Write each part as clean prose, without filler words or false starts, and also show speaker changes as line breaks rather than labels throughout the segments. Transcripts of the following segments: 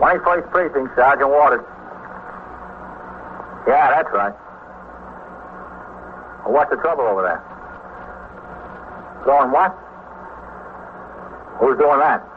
21st Precinct, Sergeant Waters. Yeah, that's right. Well, what's the trouble over there? Going what? Who's doing that?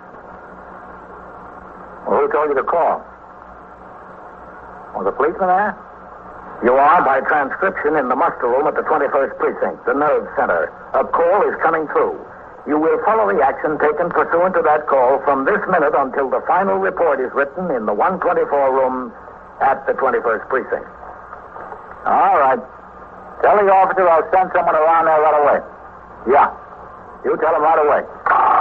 Well, who told you to call? Was the policeman there? You are, by transcription, in the muster room at the 21st Precinct, the nerve center. A call is coming through. You will follow the action taken pursuant to that call from this minute until the final report is written in the 124 room at the 21st Precinct. All right. Tell the officer I'll send someone around there right away. Yeah. You tell him right away.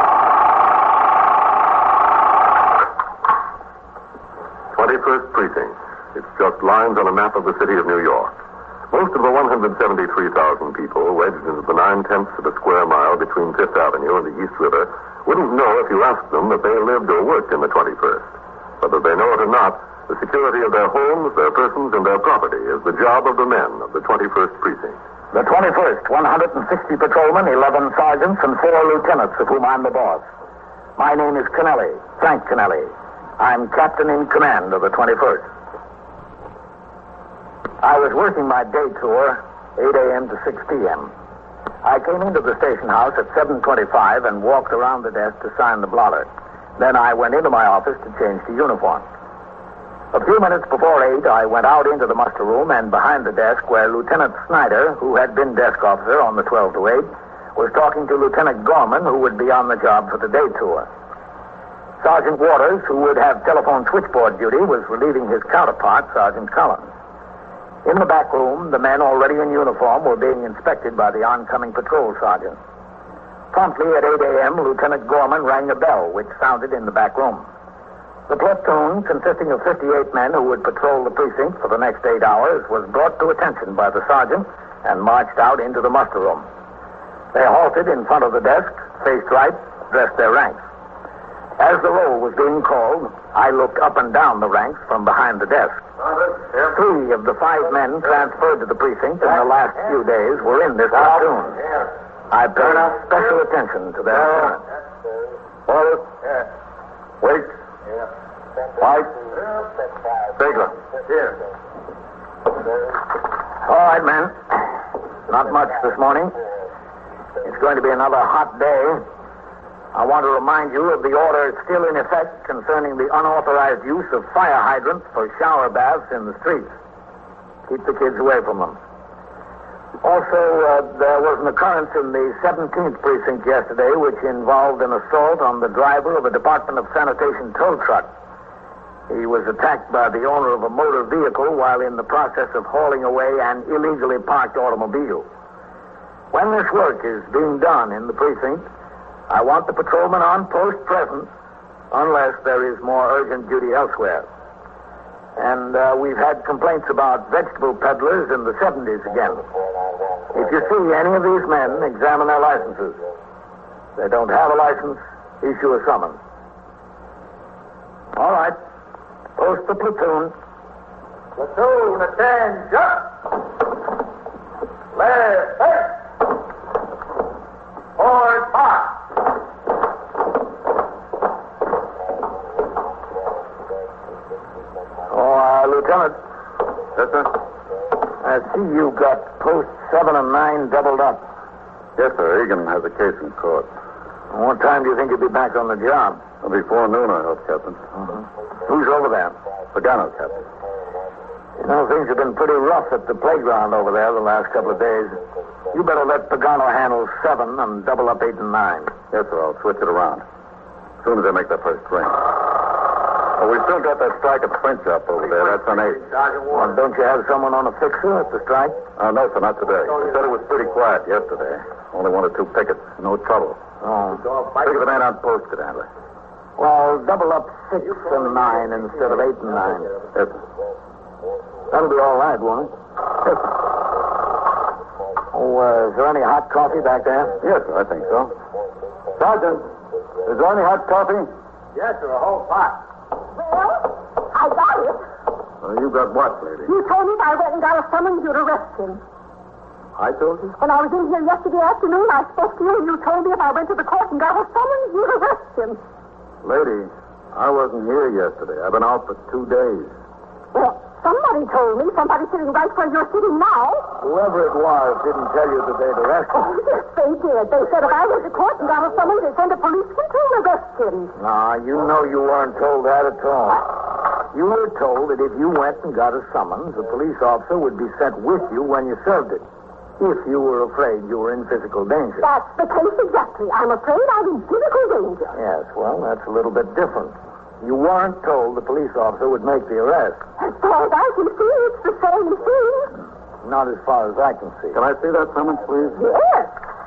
21st Precinct. It's just lines on a map of the city of New York. Most of the 173,000 people wedged into the 9/10 of a square mile between Fifth Avenue and the East River wouldn't know if you asked them that they lived or worked in the 21st. Whether they know it or not, the security of their homes, their persons, and their property is the job of the men of the 21st Precinct.
The 21st, 160 patrolmen, 11 sergeants, and 4 lieutenants, of whom I'm the boss. My name is Kennelly, Frank Kennelly. I'm captain in command of the 21st. I was working my day tour, 8 a.m. to 6 p.m. I came into the station house at 7:25 and walked around the desk to sign the blotter. Then I went into my office to change to uniform. A few minutes before 8, I went out into the muster room and behind the desk where Lieutenant Snyder, who had been desk officer on the 12 to 8, was talking to Lieutenant Gorman, who would be on the job for the day tour. Sergeant Waters, who would have telephone switchboard duty, was relieving his counterpart, Sergeant Collins. In the back room, the men already in uniform were being inspected by the oncoming patrol sergeant. Promptly at 8 a.m., Lieutenant Gorman rang a bell, which sounded in the back room. The platoon, consisting of 58 men who would patrol the precinct for the next 8 hours, was brought to attention by the sergeant and marched out into the muster room. They halted in front of the desk, faced right, dressed their ranks. As the roll was being called, I looked up and down the ranks from behind the desk. 3 of the 5 men transferred to the precinct in the last few days were in this platoon. I paid special attention to their appearance.
Orders. Wait. White. Bigler. Here.
All right, men. Not much this morning. It's going to be another hot day. I want to remind you of the order still in effect concerning the unauthorized use of fire hydrants for shower baths in the streets. Keep the kids away from them. Also, there was an occurrence in the 17th Precinct yesterday which involved an assault on the driver of a Department of Sanitation tow truck. He was attacked by the owner of a motor vehicle while in the process of hauling away an illegally parked automobile. When this work is being done in the precinct, I want the patrolman on post present unless there is more urgent duty elsewhere. And we've had complaints about vegetable peddlers in the 70s again. If you see any of these men, examine their licenses. If they don't have a license, issue a summons. All right. Post the platoon.
Platoon, attention! Left, hey! Forward, march!
Lieutenant.
Yes, sir?
I see you got posts 7 and 9 doubled up.
Yes, sir. Egan has a case in court.
What time do you think you'll be back on the job?
Before noon, I hope, Captain.
Who's over there?
Pagano, Captain.
You know, things have been pretty rough at the playground over there the last couple of days. You better let Pagano handle 7 and double up 8 and 9.
Yes, sir. I'll switch it around. As soon as I make that first ring. Oh, we still got that strike at the print shop over there. That's on 8.
Well, don't you have someone on a fixer at the strike?
No, sir, not today. They said it was pretty quiet yesterday. Only 1 or 2 pickets. No trouble.
Oh.
Figure the man on post could handle it.
Well, double up 6 and 9 instead of 8 and 9.
Yes, sir.
That'll be all right, won't it?
Yes, sir.
Oh, is there any hot coffee back there?
Yes, sir, I think so. Sergeant, is there any hot coffee?
Yes, sir, a whole pot.
Well, I got it.
You got what, lady?
You told me I went and got a summons you to arrest him.
I told you?
When I was in here yesterday afternoon, I spoke to you, and you told me if I went to the court and got a summons, you'd arrest him.
Lady, I wasn't here yesterday. I've been out for 2 days.
Well, somebody told me. Somebody sitting right where you're sitting now.
Whoever it was didn't tell you that they'd arrested
Oh, yes, they did. They said if I went to court and got a summons, they'd send a policeman to arrest him.
No, you know you weren't told that at all. You were told that if you went and got a summons, a police officer would be sent with you when you served it. If you were afraid you were in physical danger.
That's the case exactly. I'm afraid I'm in physical danger.
Yes, well, that's a little bit different. You weren't told the police officer would make the arrest.
As far as I can see, it's the same thing.
Not as far as I can see.
Can I see that summons, please?
Yes.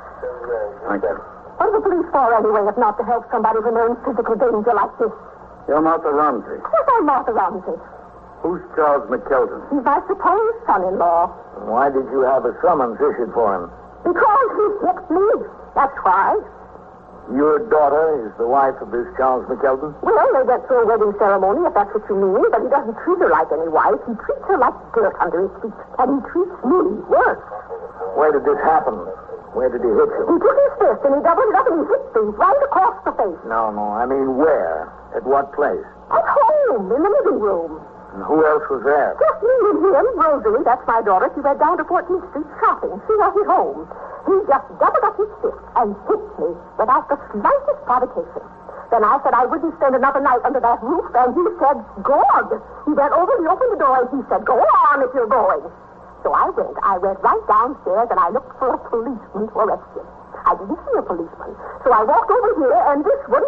Thank you.
What are the police for anyway, if not to help somebody when they're in physical danger like this?
You're Martha Ramsey.
Yes, I'm Martha Ramsey.
Who's Charles McKelton?
He's my supposed son-in-law.
Why did you have a summons issued for him?
Because he hit me. That's why.
Your daughter is the wife of this Charles McKelton?
Well, they went through a wedding ceremony, if that's what you mean, but he doesn't treat her like any wife. He treats her like dirt under his feet. And he treats me worse.
Where did this happen? Where did he hit
He
you?
took his fist and he doubled it up and he hit me right across the face.
No, I mean where? At what place?
At home, in the living room.
And who else was there?
Just me and him, Rosalie, that's my daughter. She went down to 14th Street shopping. She wasn't home. He just doubled up his fist and hit me without the slightest provocation. Then I said I wouldn't spend another night under that roof, and he said, go on. He went over, he opened the door, and he said, go on if you're going. So I went right downstairs, and I looked for a policeman to arrest him. I didn't see a policeman. So I walked over here, and this one,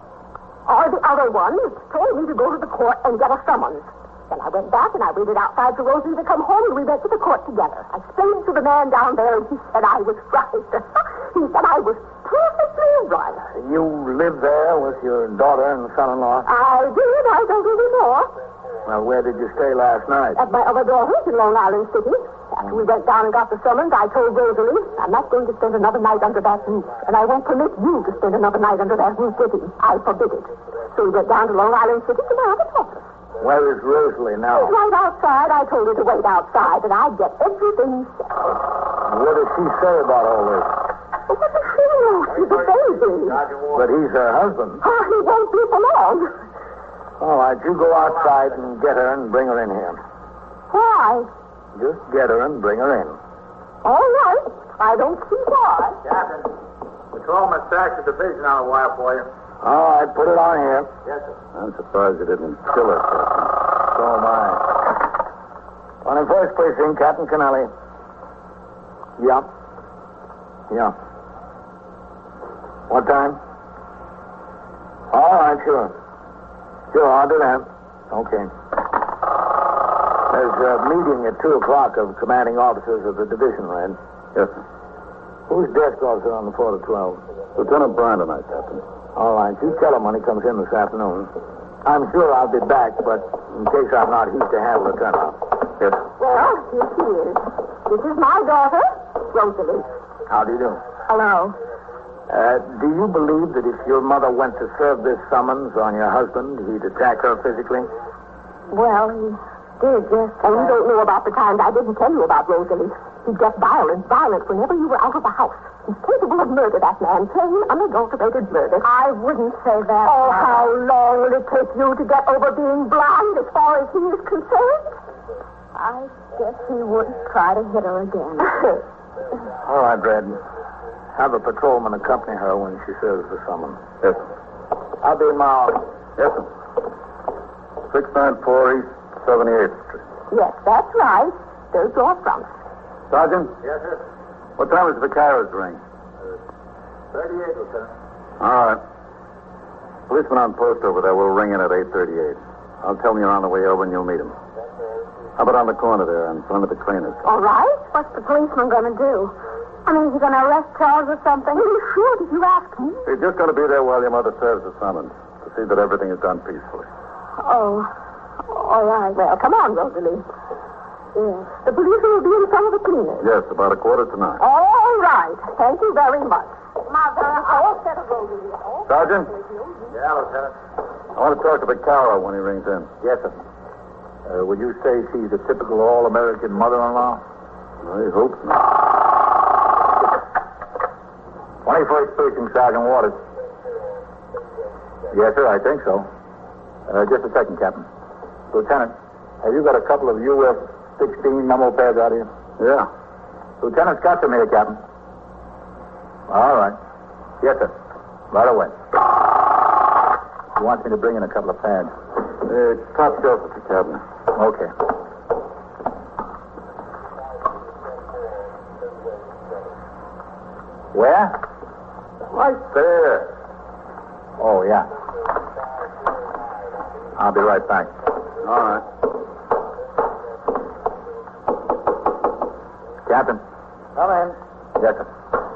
or the other one, told me to go to the court and get a summons. Then I went back and I waited outside for Rosie to come home, and we went to the court together. I explained to the man down there, and he said I was right. He said I was perfectly right.
You lived there with your daughter and son-in-law?
I did. I don't anymore.
Well, where did you stay last night?
At my other daughter's in Long Island City. After we went down and got the summons, I told Rosalie, I'm not going to spend another night under that roof. And I won't permit you to spend another night under that roof with him. I forbid it. So we went down to Long Island City to my other daughter.
Where is Rosalie now?
She's right outside. I told her to wait outside, and I'd get everything settled.
What does she say about all this?
But what does she know? She's a baby.
But he's her husband.
Oh, he won't be for long.
All right, you go outside and get her and bring her in here.
Why?
Just get her and bring her in.
All right. I don't see why.
Captain, Patrolman Sachs' division on a wire for you.
All right, put it on here.
Yes, sir.
I'm surprised you didn't kill her, Captain.
So am I. 21st Precinct, Captain Kennelly. Yeah. What time? All right, sure. Sure, I'll do that. Okay. There's a meeting at 2 o'clock of commanding officers of the division, Red.
Yes, sir.
Who's desk officer on the floor to 12?
Lieutenant Bryan tonight, Captain.
All right, you tell him when he comes in this afternoon. I'm sure I'll be back, but in case I'm not, he's to handle the turnout.
Yes.
Well, here she is. This is my daughter, Rosalie.
How do you do?
Hello.
Do you believe that if your mother went to serve this summons on your husband, he'd attack her physically?
Well, he did, yes. And you don't know about the times I didn't tell you about Rosalie. He'd get violent whenever you were out of the house. He's capable of murder, that man. Plain, unadulterated murder. I wouldn't say that. Oh, how long will it take you to get over being blind as far as he is concerned? I guess he wouldn't try to hit her again.
All right, Red. Have a patrolman accompany her when she serves the summons.
Yes, sir.
I'll be in my office.
Yes, sir. 694 East 78th Street.
Yes, that's right. There's your front.
Sergeant?
Yes, sir.
What time is the carriage ring?
38, Lieutenant.
All right. Policeman on post over there will ring in at 8:38. I'll tell him you're on the way over and you'll meet him. How about on the corner there in front of the cleaners?
All right. What's the policeman going to do? I mean, is he going to arrest Charles or something? Are you sure? Did you ask him?
He's just going to be there while your mother serves the summons to see that everything is done peacefully.
Oh. All right. Well, come on, Rosalie. Yes. The policeman will be in front of the cleaners.
Yes, about 8:45.
All right. Thank you very much. Mother, all set of Rosalie.
Sergeant?
Yeah, Lieutenant.
I want to talk to Vaccaro when he rings in.
Yes, sir. Would you say she's a typical all-American mother-in-law?
I hope not.
21st Precinct, Sergeant Waters. Yes, sir, I think so.
Just a second, Captain. Lieutenant, have you got a couple of US-16 memo pads out here? Yeah. Lieutenant Scott's here, Captain. All right. Yes, sir. Right away. He wants me to bring in a couple of pads.
Top shelf at the cabinet.
Okay. Where?
Right there.
Oh, yeah. I'll be right back.
All right.
Captain.
Come in.
Yes, sir.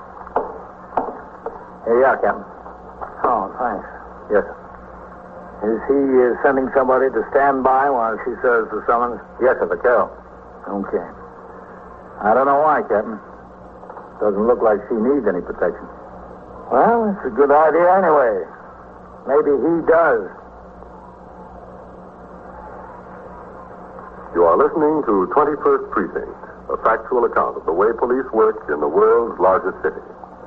Here you are, Captain.
Oh, thanks.
Yes, sir.
Is he sending somebody to stand by while she serves the summons?
Yes, sir, Vaquero.
Okay.
I don't know why, Captain. Doesn't look like she needs any protection.
Well, it's a good idea anyway. Maybe he does.
You are listening to 21st Precinct, a factual account of the way police work in the world's largest city.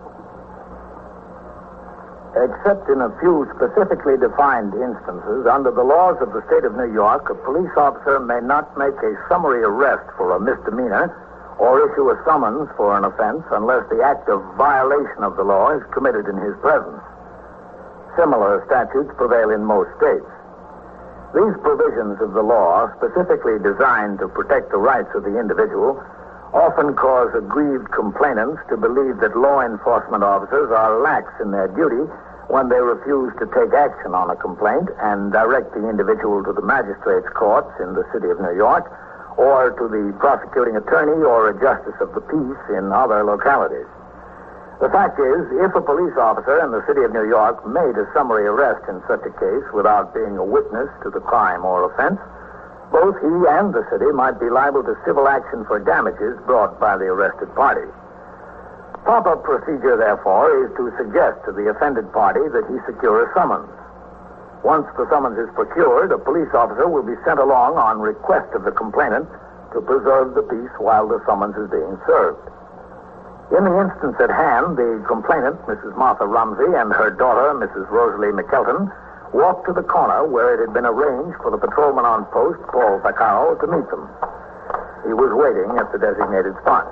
Except in a few specifically defined instances, under the laws of the state of New York, a police officer may not make a summary arrest for a misdemeanor or issue a summons for an offense unless the act of violation of the law is committed in his presence. Similar statutes prevail in most states. These provisions of the law, specifically designed to protect the rights of the individual, often cause aggrieved complainants to believe that law enforcement officers are lax in their duty when they refuse to take action on a complaint and direct the individual to the magistrate's courts in the city of New York or to the prosecuting attorney or a justice of the peace in other localities. The fact is, if a police officer in the city of New York made a summary arrest in such a case without being a witness to the crime or offense, both he and the city might be liable to civil action for damages brought by the arrested party. Proper procedure, therefore, is to suggest to the offended party that he secure a summons. Once the summons is procured, a police officer will be sent along on request of the complainant to preserve the peace while the summons is being served. In the instance at hand, the complainant, Mrs. Martha Rumsey, and her daughter, Mrs. Rosalie McKelton, walked to the corner where it had been arranged for the patrolman on post, Paul Vaccaro, to meet them. He was waiting at the designated spot.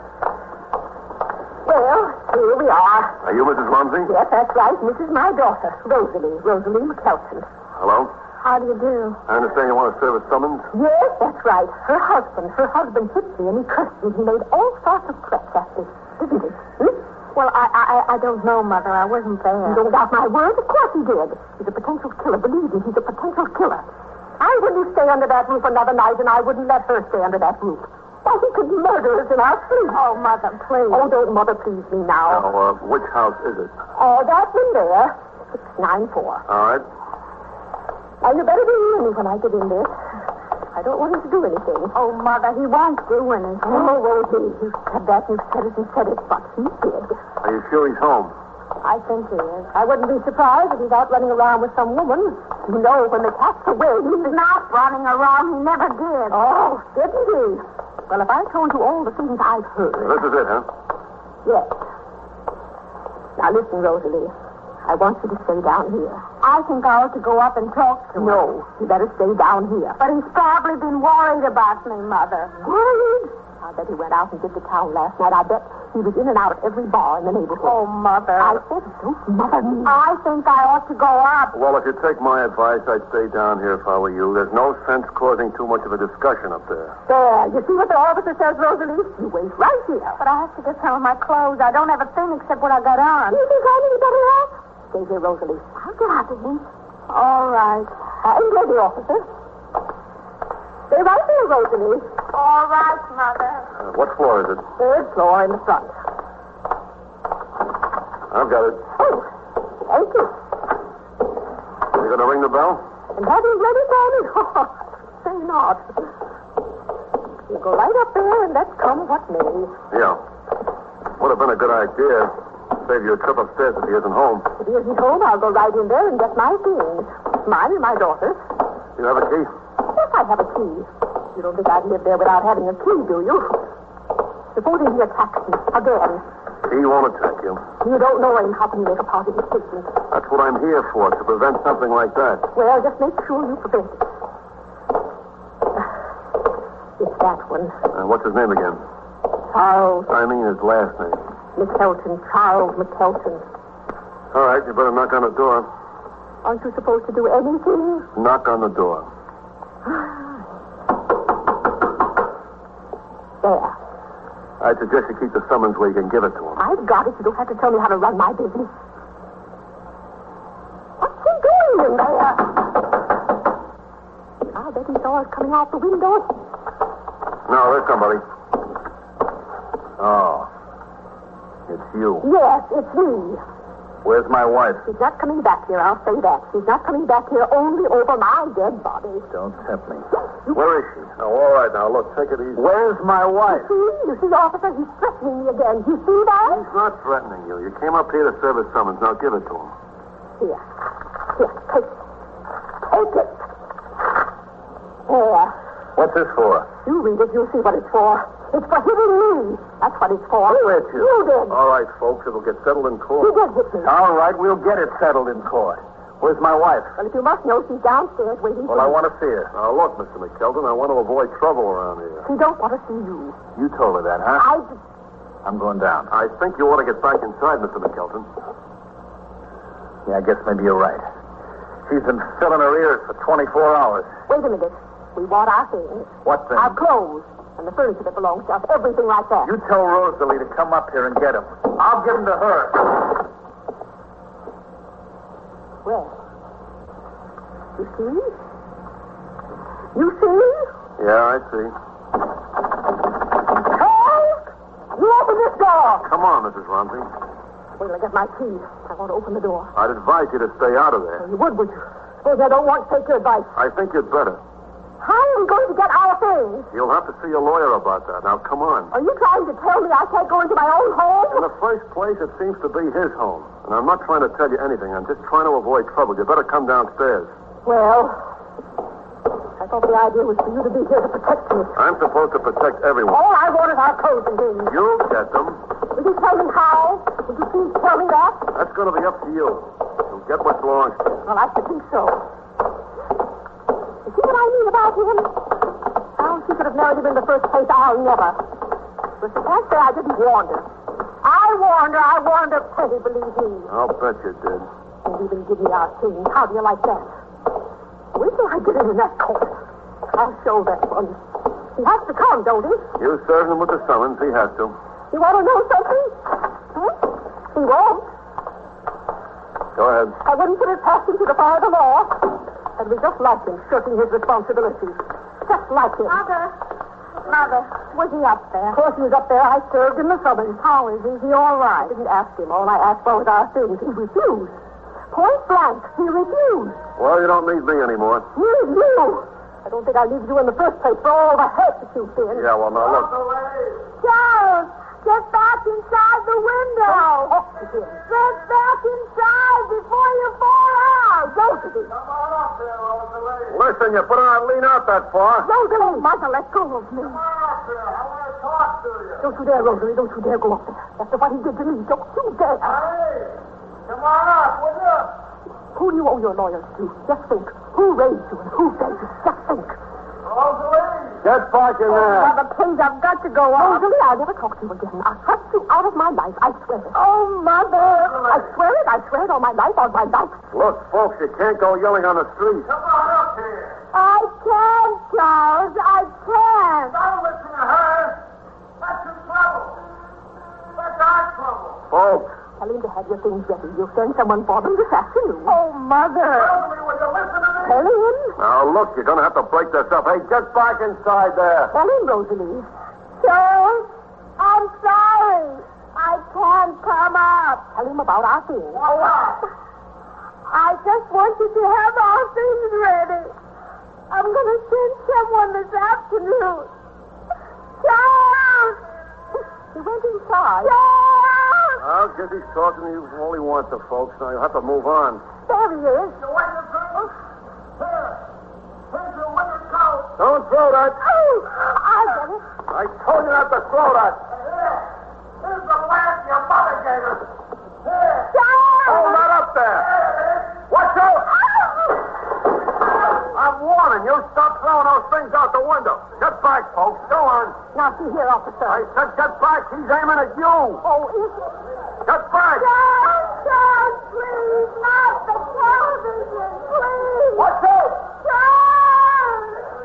Well, here we are.
Are you Mrs. Rumsey?
Yes, that's right. This is my daughter, Rosalie McKelton.
Hello?
How do you do?
I understand you want to serve a summons?
Yes, that's right. Her husband hit me and he cursed me. He made all sorts of threats at me, didn't he?
Well, I don't know, Mother. I wasn't there.
You don't doubt my word? Of course he did. He's a potential killer. Believe me, he's a potential killer. I wouldn't stay under that roof another night, and I wouldn't let her stay under that roof. Why, he could murder us in our sleep.
Oh, Mother, please.
Oh, don't Mother please me now.
Now, which house is it?
Oh, that one there. 694.
All right.
Now, you better be near me when I get in there. I don't want him to do anything.
Oh, Mother, he won't do anything.
Oh, won't he? You said that, you said it, but he did.
Are you sure he's home?
I think he is.
I wouldn't be surprised if he's out running around with some woman. You know, when the cat's away,
He's not running around. He never did.
Oh, didn't he? Well, if I told you all the things I've heard...
This is it, huh?
Yes. Now, listen, Rosalie. I want you to stay down here.
I think I ought to go up and talk to him.
No, you better stay down here.
But he's probably been worried about me, Mother.
Worried? I bet he went out and did the town last night. I bet he was in and out of every bar in the neighborhood.
Oh, Mother.
I said, don't mother me.
I think I ought to go up.
Well, if you take my advice, I'd stay down here if I were you. There's no sense causing too much of a discussion up there.
There, you see what the officer says, Rosalie? You wait right here.
But I have to get some of my clothes. I don't have a thing except what I got on.
You think I'm any better off? Stay here, Rosalie. I'll get out of here.
All right.
And get the officer. Stay right there, Rosalie.
All right, Mother.
What floor is it?
Third floor in the front.
I've got it.
Oh, thank you.
You going to ring the bell?
And have him ready for me? Oh, say not. You go right up there and let's come what may.
Yeah. Would have been a good idea. Save you a trip upstairs if he isn't home.
If he isn't home, I'll go right in there and get my things. Mine and my daughter's.
You have a key?
Yes, I have a key. You don't think I'd live there without having a key, do you? Supposing he attacks me again.
He won't attack you.
You don't know him. How can you make a positive statement?
That's what I'm here for, to prevent something like that.
Well, just make sure you prevent it. It's that one.
What's his name again?
Charles
I mean his last name.
McKelton. Charles McKelton.
All right, you better knock on the door.
Aren't you supposed to do anything?
Knock on the door.
There.
I suggest you keep the summons where you can give it to him.
I've got it. You don't have to tell me how to run my business. What's he doing in there? I bet he saw us coming out the window.
No, there's somebody. Oh. It's you.
Yes, it's me.
Where's my wife?
She's not coming back here, I'll say that. She's not coming back here only over my dead body.
Don't tempt me.
Where is she? Oh, all right, now, look, take it easy.
Where's my wife?
You see, officer, he's threatening me again. You see that?
He's not threatening you. You came up here to serve his summons. Now give it to him.
Here, take it. Take it. There.
What's this for?
You read it, you'll see what it's for. It's for hitting me. That's what it's for.
Who hit you?
You did.
All right, folks, it'll get settled in
You
court.
did hit me.
All right, we'll get it settled in court. Where's my wife?
Well, if you must know, she's downstairs waiting
Well,
for
I
you.
want to see her.
Now, look, Mr. McKelton, I want to avoid trouble around here.
She don't want to see you.
You told her that, huh? I'm going down.
I think you ought to get back inside, Mr. McKelton.
Yeah, I guess maybe you're right. She's been filling her ears for 24 hours.
Wait a minute. We want our things.
What thing?
Our clothes. And the furniture that belongs to us. Everything like that.
You tell Rosalie to come up here and get him. I'll give him to her.
Well. You see? You see?
Yeah, I see.
Help! You open this door!
Come on, Mrs. Romsey.
Wait till I get my key. I want to open the door.
I'd advise you to stay out of there.
You would you? Suppose I don't want to take your advice.
I think you'd better.
How are we going to get our things?
You'll have to see a lawyer about that. Now, come on.
Are you trying to tell me I can't go into my own
In
home?
the first place, it seems to be his home. And I'm not trying to tell you anything. I'm just trying to avoid trouble. You better come downstairs.
Well, I thought the idea was for you to be here to protect me.
I'm supposed to protect everyone.
All I want is our clothes and things.
You'll get them.
Will you tell me how? Would you please tell me that?
That's going to be up to you. You'll get what belongs to you.
Well, I should think so. You see what I mean about him? How she could have married him in the first place, I'll never. But you can't say I didn't warn her. I warned her plenty, believe me.
I'll bet you did.
And even give me our things. How do you like that? Wait till I get it in that court. I'll show that one. He has to come, don't he?
You served him with the summons. He has to.
You want to know something? Huh? He won't.
Go ahead.
I wouldn't put it past him to defy the law. I'd be just like him, shirking his responsibilities. Just like him.
Mother, was he up there?
Of course he was up there. I served him the summons.
How is he? Is he all right?
I didn't ask him. All I asked for was our things. He refused. Point blank, he refused.
Well, you don't need me anymore.
Need you. I don't think I needed you in the first place for all the hurt that you've been.
Yeah, well, now look.
Charles, get back inside the window.
Talk to him.
Get back inside before you fall out.
Rosalie.
Listen, you better not lean out that far.
Rosalie. Mother, let go of me. Don't you dare, Rosalie. Don't you dare go up there. After what he did to me, don't you dare.
Come on up, will you?
Who do you owe your lawyers to? Just think. Who raised you and who fed you? Just think.
Get back in there.
Mother, please, I've got to go on.
Rosalie, I'll never talk to you again. I'll thrust you out of my life. I swear it.
Oh, Mother.
I swear it. I swear it on my life, on my life.
Look, folks, you can't go yelling on the street.
Come on up here.
I can't, Charles. I can't.
Don't listen to her. That's your trouble. That's our trouble.
Folks,
Tell him to have your things ready. You'll send someone for them this afternoon.
Oh, Mother.
Rosalie, will you listen to me?
Tell him.
now look, you're going to have to break this up. Hey, get back inside there.
Tell him, Rosalie.
Charles, I'm sorry. I can't come up.
Tell him about our things.
I just want you to have our things ready. I'm going to send someone this afternoon. Charles!
He went inside.
Charles!
I guess he's talking to you all he wants to, folks. Now you'll have to move on.
There he is.
You wait a second. Here. Here's your winter coat.
Don't throw that.
Oh, I got it.
I told you not to throw that.
Here. Here's the last you bought.
Hold that up there. Watch out! I'm warning you. Stop throwing those things out the window. Get back, folks. Go on.
Now, see here, officer.
I said get back. He's aiming at you.
Oh, is it?
Get back.
John, please, not the television, please.
Watch out!
John!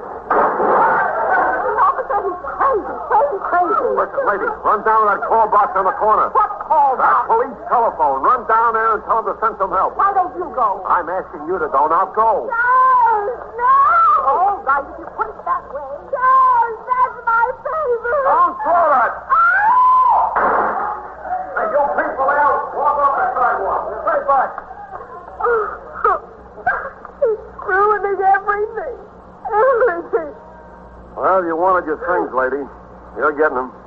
Officer, he's crazy.
Listen, lady, run down to that call box on the corner.
What call
That
box?
police telephone. Run down there and tell them to send some help.
Why don't you go?
I'm asking you to go. Now go.
No!
All right, if you put it that way.
John, that's my favorite.
Don't throw that. Hey, you people out. Walk off the sidewalk. Stay back.
He's ruining everything. Everything.
Well, you wanted your things, lady. You're getting them.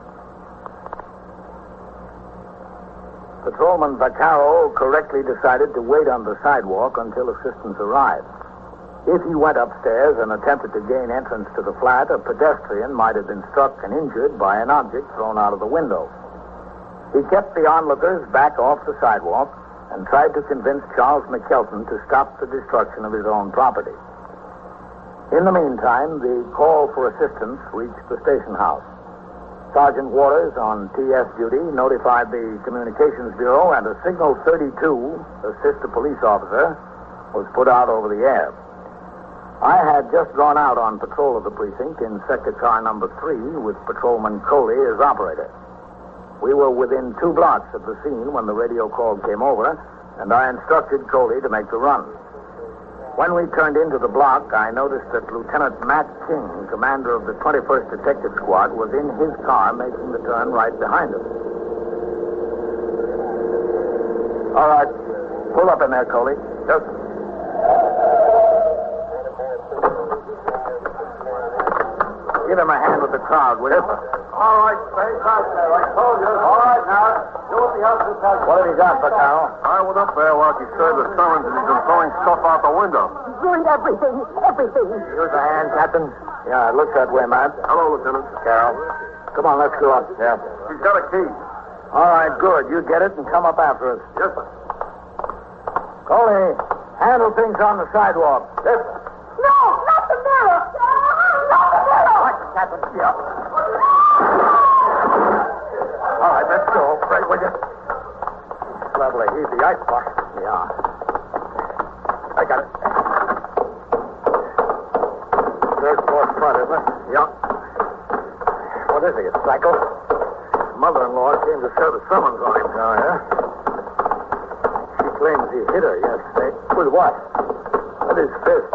Patrolman Vaccaro correctly decided to wait on the sidewalk until assistance arrived. If he went upstairs and attempted to gain entrance to the flat, a pedestrian might have been struck and injured by an object thrown out of the window. He kept the onlookers back off the sidewalk and tried to convince Charles McKelton to stop the destruction of his own property. In the meantime, the call for assistance reached the station house. Sergeant Waters, on TS duty, notified the Communications Bureau, and a Signal 32, assist a police officer, was put out over the air. I had just gone out on patrol of the precinct in sector car number 3 with Patrolman Coley as operator. We were within 2 blocks of the scene when the radio call came over, and I instructed Coley to make the run. When we turned into the block, I noticed that Lieutenant Matt King, commander of the 21st Detective Squad, was in his car making the turn right behind us. All right. Pull up in there, Coley.
Yes.
Give him a hand with the crowd, will you?
All right, stay back there. I told you. All right, now. Do what the hell you tell you.
What have you got, Vaccaro?
I went up there while he served the summons and he's been throwing stuff out the window.
Ruined everything.
Here's a hand, Captain. Yeah, it looks that way, Matt.
Hello, Lieutenant.
Carol. Come on, let's go up. Yeah.
He's got a key.
All right, good. You get it and come up after us.
Yes, sir.
Coley, handle things on the sidewalk.
Yes, sir.
No, not the mirror. Not the mirror.
Captain. Yeah. All right, let's go. Right, will you? Lovely. He's the icebox. Yeah. I got it. Third floor front, isn't it? Yeah. What is he, a psycho? Mother-in-law came to serve a summons on him. Oh, yeah? She claims he hit her yesterday. With what? With his fist.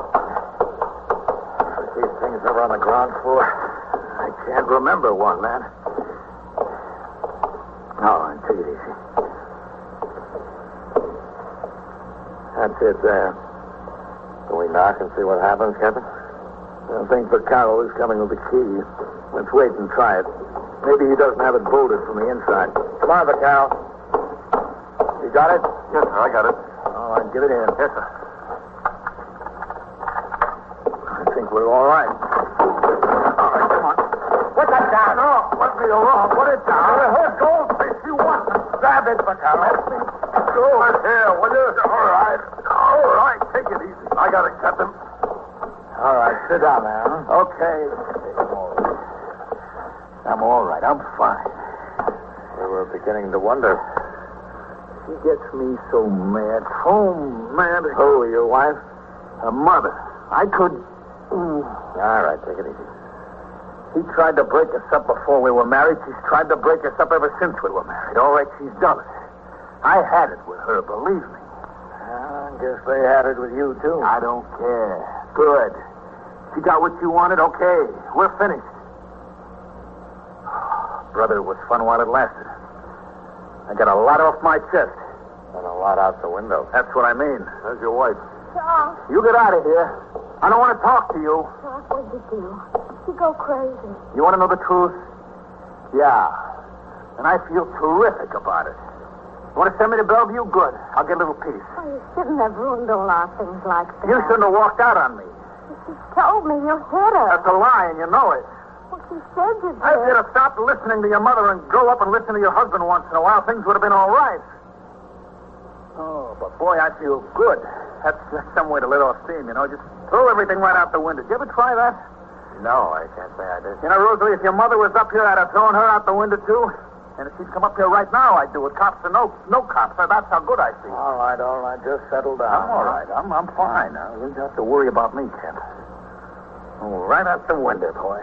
These things over on the ground floor. I can't remember one, man. All right, take it easy. That's it there.
Can we knock and see what happens, Captain?
I think Vaccaro is coming with the key. Let's wait and try it. Maybe he doesn't have it bolted from the inside. Come on, Vaccaro. You got it?
Yes, sir, I got it.
All right, give it in.
Yes, sir.
I think we're all right. All right, come on. Put that down. No, let me alone. Put it down. Let goldfish. You want to grab it, Vaccaro. Let me go.
Here, will you?
All right.
All right, take it easy. I got it, Captain.
All right, sit down there. Okay. I'm all right. I'm fine.
We were beginning to wonder.
She gets me so mad. So mad. Oh, your wife? Her mother. I could...
All right, take it easy.
She tried to break us up before we were married. She's tried to break us up ever since we were married. All right, she's done it. I had it with her, believe me. I guess they had it with you, too. I don't care. Good. She got what you wanted, okay. We're finished. Brother, it was fun while it lasted. I got a lot off my chest.
And a lot out the window.
That's what I mean.
There's your wife.
Charles,
You get out of here. I don't want to talk to you.
what did you do? You go crazy.
You want to know the truth? Yeah. And I feel terrific about it. You want to send me to Bellevue? Good. I'll get a little peace.
Oh, you shouldn't have ruined all our things like that.
You shouldn't have walked out on me.
She told me you hit her.
That's a lie, and you know it.
Well, she said you did.
If you'd have stopped listening to your mother and grow up and listen to your husband once in a while, things would have been all right. Oh, but boy, I feel good. That's some way to let off steam, you know. Just throw everything right out the window. Did you ever try that?
No, I can't say I did.
You know, Rosalie, if your mother was up here, I'd have thrown her out the window, too. And if she'd come up here right now, I'd do it. Cops or no cops. That's how good I feel.
All right. Just settle down.
I'm all right. I'm fine. Now, you don't have to worry about me, Kent. Oh, right out the window, boy.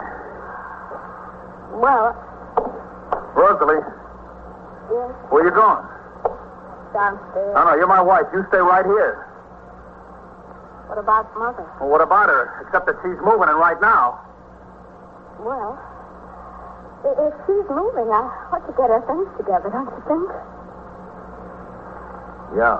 Well,
Rosalie,
yes,
where you going?
downstairs.
No, you're my wife. You stay right here.
What about Mother?
Well, what about her? Except that she's moving, and right now.
Well, if she's moving, I ought to get her things together, don't you think?
Yeah.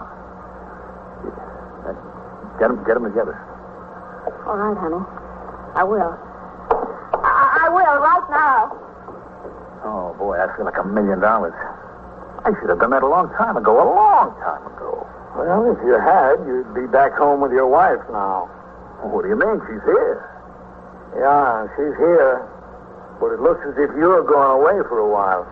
Get them together.
All right, honey. I will. I will, right now.
Oh, boy, I feel like $1 million. I should have done that a long time ago.
Well, if you had, you'd be back home with your wife now.
What do you mean? She's here.
Yeah, she's here. But it looks as if you're going away for a while.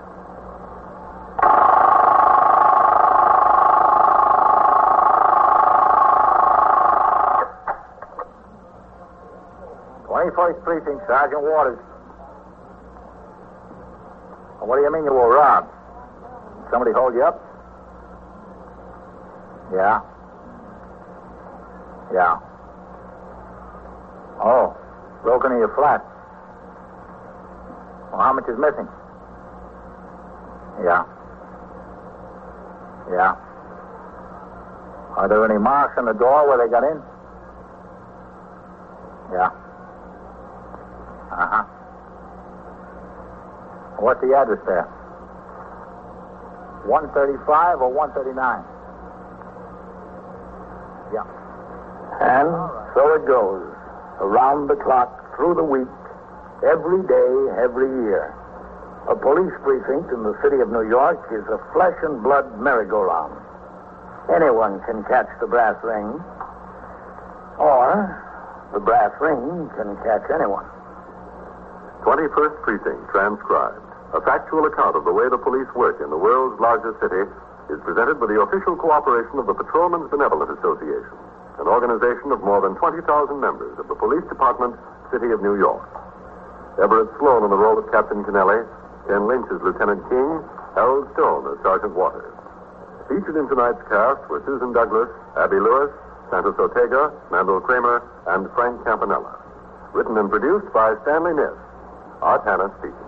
First Precinct, Sergeant Waters. What do you mean you were robbed? Somebody hold you up? Yeah. Oh, broke into your flat. Well, how much is missing? Yeah. Are there any marks on the door where they got in? Yeah. Uh-huh. What's the address there? 135 or 139? Yeah.
And so it goes. Around the clock, through the week, every day, every year. A police precinct in the city of New York is a flesh and blood merry-go-round. Anyone can catch the brass ring, or the brass ring can catch anyone.
21st Precinct, transcribed. A factual account of the way the police work in the world's largest city is presented with the official cooperation of the Patrolmen's Benevolent Association, an organization of more than 20,000 members of the Police Department, City of New York. Everett Sloan in the role of Captain Kennelly, Ken Lynch as Lieutenant King, Harold Stone as Sergeant Waters. Featured in tonight's cast were Susan Douglas, Abby Lewis, Santos Ortega, Mandel Kramer, and Frank Campanella. Written and produced by Stanley Niss. Art Hannah speaking.